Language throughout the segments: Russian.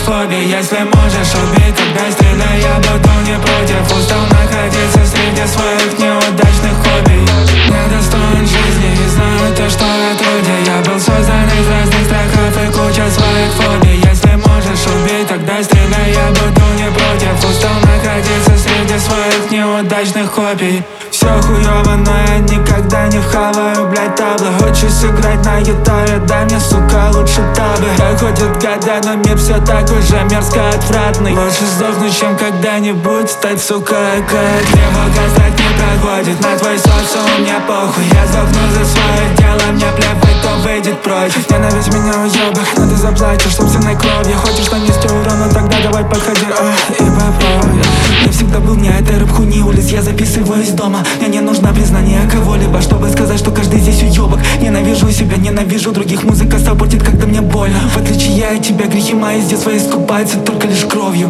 фобий. Если можешь убить, тогда стреляй, я буду не против. Устал находиться среди своих неудачных хобби. Недостоин жизни и знаю то, что отродье. Я был создан из разных страхов и куча своих фобий. Если можешь убить, тогда стреляй, я буду не против. Устал находиться среди своих неудачных хобби. Все хуёво, но я никогда не вхаваю, блядь, табло. Учусь играть на гитаре, дай мне, сука, лучше табы. Проходят года, но мир все такой же мерзко отвратный. Лучше сдохнуть, чем когда-нибудь стать, сука, как тревога, страх не проходит. На твой социум мне похуй. Я сдохну за свое дело, мне плевать, кто выйдет против. Ненавидь меня, уёбок, но ты заплатишь собственной кровью. Хочешь нанести урон, но тогда давай подходи, и попробуй. Я всегда был не этой рыб-хуйни улиц, я записываю из дома. Мне не нужно признание кого-либо, чтобы сказать, что каждый здесь уёбок. Ненавижу себя, ненавижу других, музыка саппортит, когда мне больно. В отличие от тебя, грехи мои с детства искупаются только лишь кровью.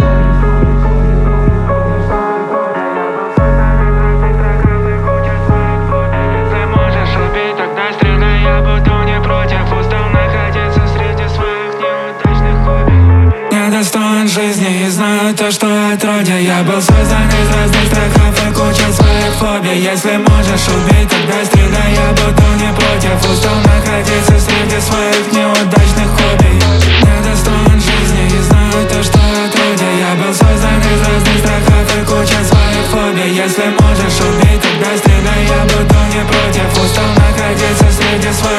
Если можешь убить, тогда стреляй, я буду не против. Устал находиться среди своих неудачных хобби. Недостоин жизни и знаю то, что отродье. Я был создан из разных страхов и куча своих фобий. Если можешь убить, тогда стреляй, я буду не против. Устал находиться среди своих неудачных хобби. Недостоин жизни и знаю то, что отродье. Я был создан из разных страхов и куча своих фобий. Если можешь убить, тогда стреляй, я буду не против. Устал находиться среди своих